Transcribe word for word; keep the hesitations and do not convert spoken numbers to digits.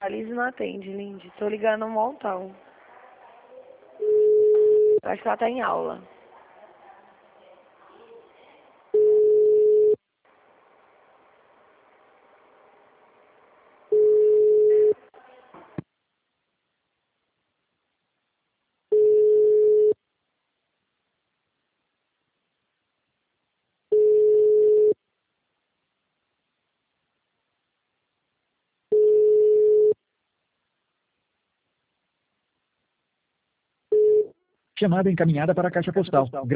A Liz não atende, Lindy. Tô ligando um montão. Acho que ela tá em aula. Chamada encaminhada para a caixa postal.